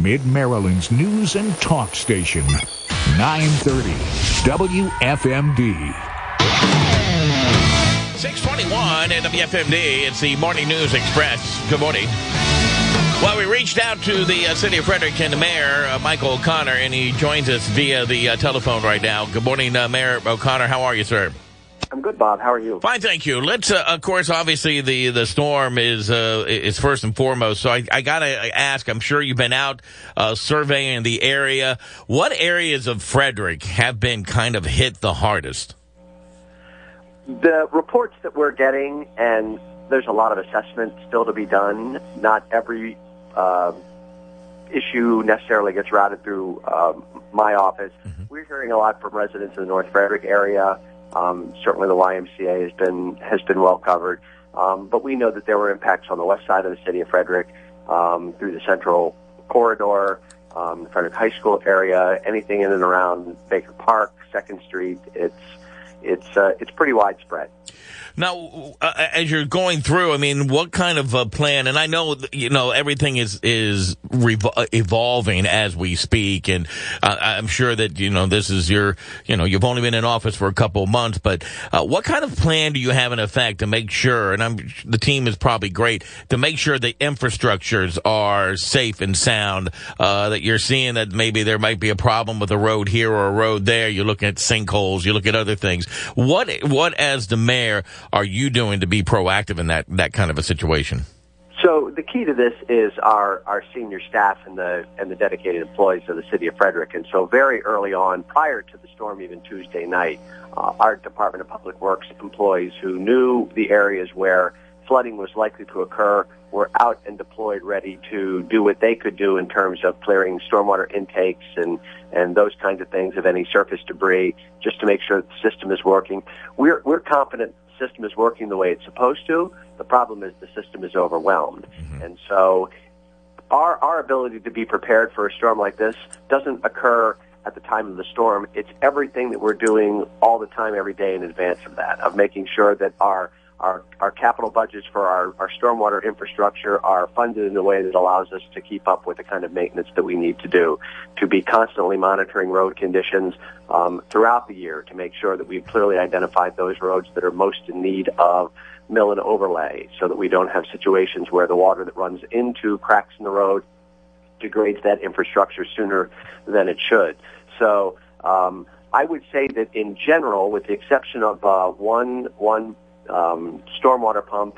Mid-Maryland's news and talk station. 930 WFMD. 621 at WFMD. It's the Morning News Express. Good morning. Well, we reached out to the city of Frederick and the mayor, Michael O'Connor, and he joins us via the telephone right now. Good morning, Mayor O'Connor. How are you, sir? I'm good, Bob. How are you? Fine, thank you. Let's, of course, obviously the storm is first and foremost. So I got to ask, I'm sure you've been out surveying the area. What areas of Frederick have been kind of hit the hardest? The reports that we're getting, and there's a lot of assessment still to be done. Not every issue necessarily gets routed through my office. Mm-hmm. We're hearing a lot from residents in the North Frederick area. Certainly the YMCA has been well covered. But we know that there were impacts on the west side of the city of Frederick, through the central corridor, the Frederick High School area, anything in and around Baker Park, 2nd Street. It's pretty widespread. Now, as you're going through, I mean, what kind of plan? And I know, everything is evolving as we speak, and I'm sure that, this is you've only been in office for a couple of months, but what kind of plan do you have in effect to make sure, and the team is probably great, to make sure the infrastructures are safe and sound, that you're seeing that maybe there might be a problem with a road here or a road there, you're looking at sinkholes, you look at other things. What as the mayor are you doing to be proactive in that kind of a situation? So the key to this is our senior staff and the dedicated employees of the city of Frederick. And so very early on, prior to the storm, even Tuesday night, our Department of Public Works employees who knew the areas where flooding was likely to occur were out and deployed, ready to do what they could do in terms of clearing stormwater intakes and those kinds of things, of any surface debris, just to make sure that the system is working. We're confident the system is working the way it's supposed to. The problem is the system is overwhelmed. Mm-hmm. And so our ability to be prepared for a storm like this doesn't occur at the time of the storm. It's everything that we're doing all the time, every day in advance of that, of making sure that our capital budgets for our stormwater infrastructure are funded in a way that allows us to keep up with the kind of maintenance that we need to do, to be constantly monitoring road conditions throughout the year to make sure that we've clearly identified those roads that are most in need of mill and overlay, so that we don't have situations where the water that runs into cracks in the road degrades that infrastructure sooner than it should. So I would say that in general, with the exception of one stormwater pump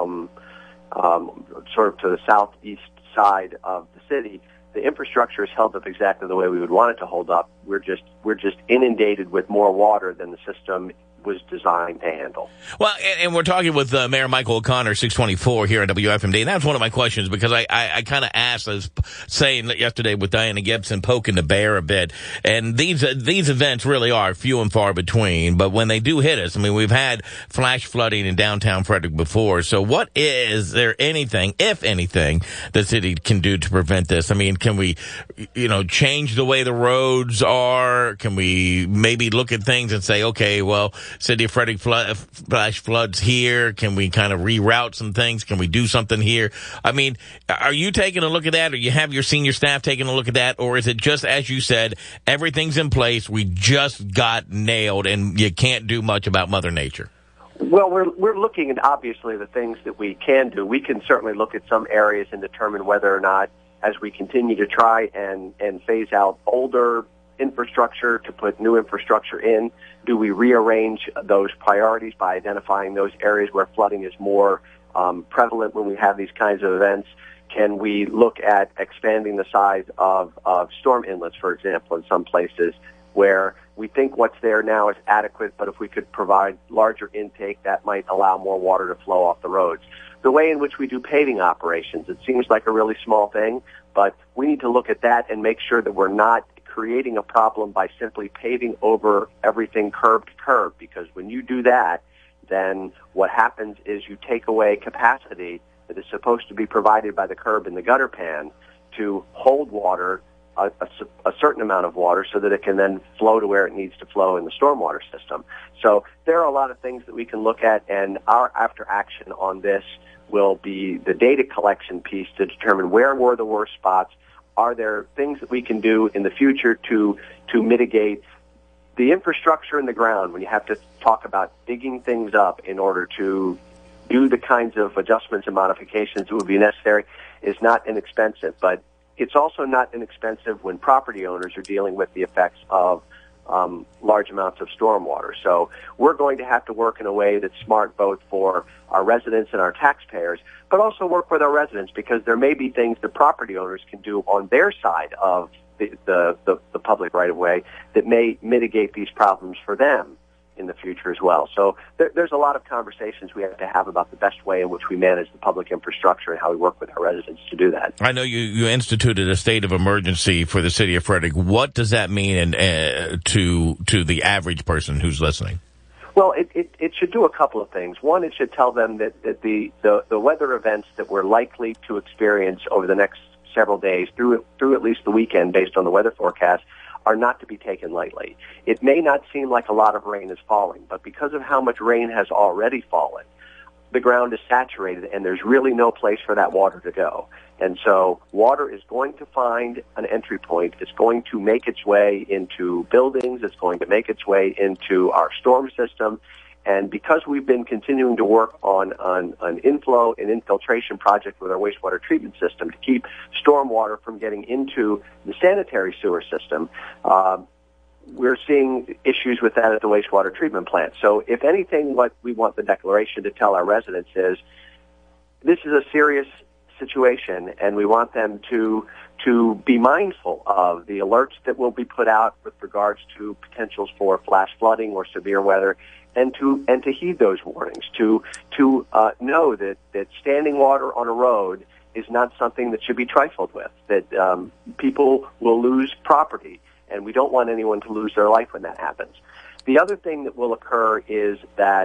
sort of to the southeast side of the city, the infrastructure is held up exactly the way we would want it to hold up. We're just inundated with more water than the system was designed to handle. Well, and we're talking with Mayor Michael O'Connor, 624 here at WFMD, and that's one of my questions, because I kind of asked, I was saying yesterday with Diana Gibson, poking the bear a bit, and these events really are few and far between, but when they do hit us, I mean, we've had flash flooding in downtown Frederick before, so what is there anything, if anything, the city can do to prevent this? I mean, can we, change the way the roads are? Can we maybe look at things and say, okay, well, City of Frederick flash floods here. Can we kind of reroute some things? Can we do something here? I mean, are you taking a look at that, or you have your senior staff taking a look at that, or is it just, as you said, everything's in place, we just got nailed, and you can't do much about Mother Nature? Well, we're looking at, obviously, the things that we can do. We can certainly look at some areas and determine whether or not, as we continue to try and phase out older infrastructure to put new infrastructure in, do we rearrange those priorities by identifying those areas where flooding is more prevalent when we have these kinds of events? Can we look at expanding the size of storm inlets, for example, in some places where we think what's there now is adequate, but if we could provide larger intake, that might allow more water to flow off the roads. The way in which we do paving operations, it seems like a really small thing, but we need to look at that and make sure that we're not creating a problem by simply paving over everything curb to curb, because when you do that, then what happens is you take away capacity that is supposed to be provided by the curb and the gutter pan to hold water, a certain amount of water, so that it can then flow to where it needs to flow in the stormwater system. So there are a lot of things that we can look at, and our after action on this will be the data collection piece to determine where were the worst spots. are there things that we can do in the future to mitigate the infrastructure in the ground when you have to talk about digging things up in order to do the kinds of adjustments and modifications that would be necessary is not inexpensive. But it's also not inexpensive when property owners are dealing with the effects of large amounts of stormwater. So we're going to have to work in a way that's smart both for our residents and our taxpayers, but also work with our residents, because there may be things that property owners can do on their side of the public right-of-way that may mitigate these problems for them in the future as well. So there's a lot of conversations we have to have about the best way in which we manage the public infrastructure and how we work with our residents to do that. I know you instituted a state of emergency for the city of Frederick. What does that mean to the average person who's listening? Well, it should do a couple of things. One, it should tell them that the weather events that we're likely to experience over the next several days through at least the weekend based on the weather forecast are not to be taken lightly. It may not seem like a lot of rain is falling, but because of how much rain has already fallen, the ground is saturated and there's really no place for that water to go. And so water is going to find an entry point. It's going to make its way into buildings. It's going to make its way into our storm system. And because we've been continuing to work on an inflow and infiltration project with our wastewater treatment system to keep stormwater from getting into the sanitary sewer system, we're seeing issues with that at the wastewater treatment plant. So if anything, what we want the declaration to tell our residents is this is a serious situation, and we want them to be mindful of the alerts that will be put out with regards to potentials for flash flooding or severe weather, and to heed those warnings, to know that standing water on a road is not something that should be trifled with, that people will lose property, and we don't want anyone to lose their life when that happens. The other thing that will occur is that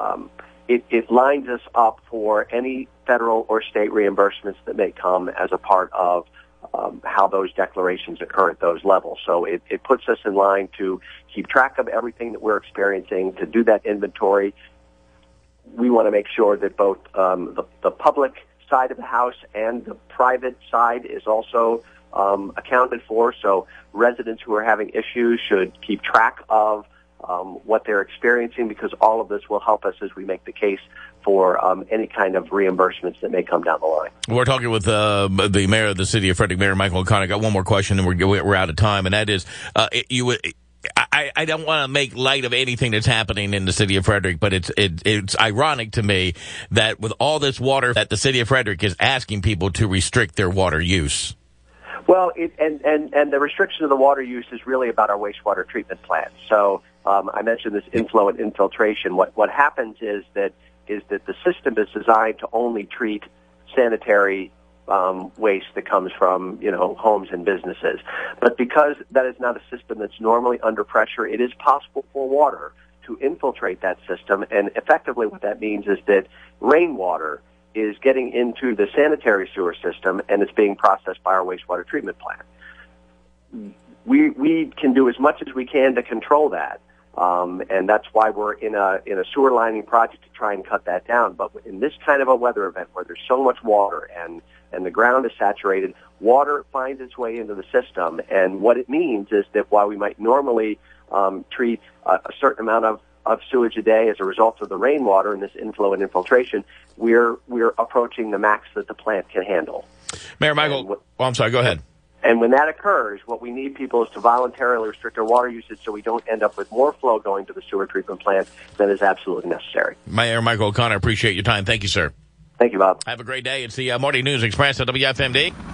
it lines us up for any federal or state reimbursements that may come as a part of how those declarations occur at those levels. So it puts us in line to keep track of everything that we're experiencing, to do that inventory. We want to make sure that both the public side of the house and the private side is also accounted for. So residents who are having issues should keep track of what they're experiencing, because all of this will help us as we make the case for any kind of reimbursements that may come down the line. We're talking with the mayor of the city of Frederick, Mayor Michael O'Connor. I got one more question, and we're out of time, and that is, I don't want to make light of anything that's happening in the city of Frederick, but it's ironic to me that with all this water, that the city of Frederick is asking people to restrict their water use. Well, and the restriction of the water use is really about our wastewater treatment plant. So I mentioned this inflow and infiltration. What happens is that the system is designed to only treat sanitary waste that comes from homes and businesses. But because that is not a system that's normally under pressure, it is possible for water to infiltrate that system. And effectively, what that means is that rainwater is getting into the sanitary sewer system, and it's being processed by our wastewater treatment plant. We can do as much as we can to control that, and that's why we're in a sewer lining project to try and cut that down. But in this kind of a weather event where there's so much water and the ground is saturated, water finds its way into the system, and what it means is that while we might normally treat a certain amount of sewage a day as a result of the rainwater and this inflow and infiltration, we're approaching the max that the plant can handle. Mayor Michael, I'm sorry, go ahead. And when that occurs, what we need people is to voluntarily restrict their water usage so we don't end up with more flow going to the sewer treatment plant than is absolutely necessary. Mayor Michael O'Connor, appreciate your time. Thank you, sir. Thank you, Bob. Have a great day. It's the Morning News Express at WFMD.